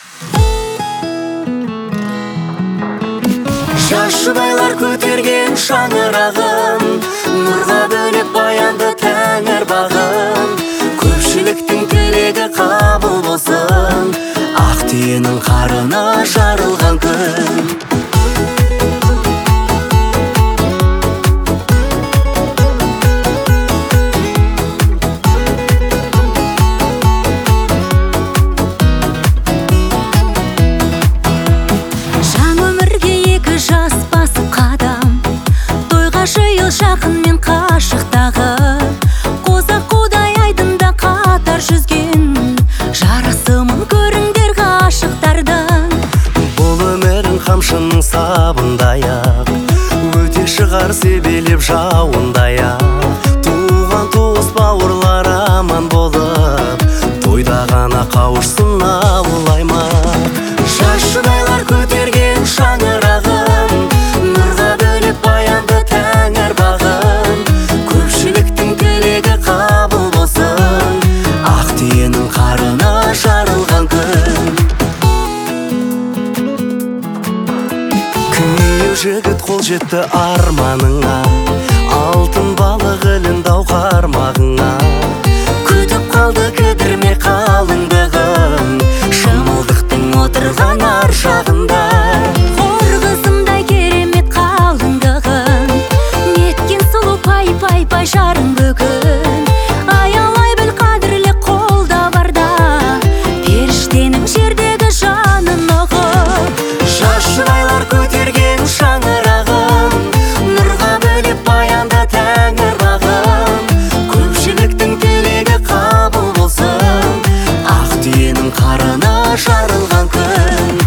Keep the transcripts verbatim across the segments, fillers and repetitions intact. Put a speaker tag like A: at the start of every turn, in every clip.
A: Жас жұбайлар көтерген шаңырағын, нұрға бөлеп баянды тәңір бағын. Көпшіліктің тілегі қабыл болсын, ақ түйенің қарына жарылған күн.
B: Жақын мен қашықтағы қозақ қудай айдында қатар жүзген жарасымын көріңдер ғашықтардың.
A: Бұл өмірің қамшының сабындай-ақ, өте шығар себелеп жауындай-ақ. Туған туыс бауырлар аман болып, тойда ғана қауышсын ауылайма. Жас жұбайлар көтерген шаңырағын, нұрға бөлеп баянды тәңір бағын. Көпшіліктің тілегі қабыл болсын, ақ түйенің қарына жарылған күн. Күйеу жігіт қол жетті арманыңа, алтын балық ілінді ау қармағыңа. Күтіп қалды кідірме қалыңдығын, шымылдықтың отырған ар жағында.
B: Хор қызымдай керемет қалыңдығын, неткен сұлу пай-пай-пай жарың бүгін. Аялай біл қадірлі қолда барда, періштенің жердегі жанын ұғып.
A: Жас жұбайлар көтерген шаңырағын, нұрға бөлеп баянды тәңір бағын. Көпшіліктің тілегі қабыл болсын, ақ түйенің қарына жарылған күн.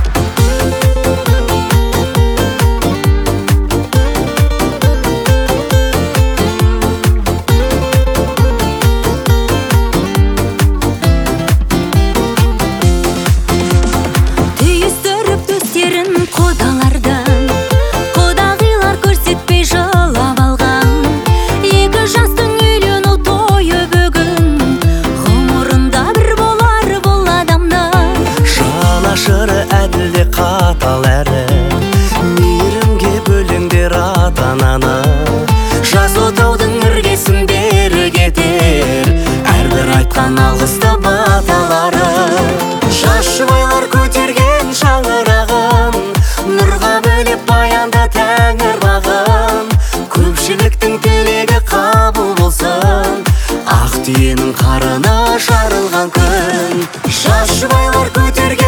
B: Түйістіріп төстерін құдалардан, құдағилар көрсетпей жылап алған. Екі жастың үйлену тойы бүгін, ғұмырында бір болар бұл адамның.
A: Жанашыры әділде қатал әрі, мейірімге бөліңдер ата-ананы. Жас отаудың іргесін бері кетер, әрбір айтқан алғысты баталары. Жас жұбайлар көтерген шаңырағын, нұрға бөлеп баянды тәңір бағын. Көпшіліктің тілегі қабыл болсын, ақ түйенің қарына жарылған күн. Жас жұбайлар көтерген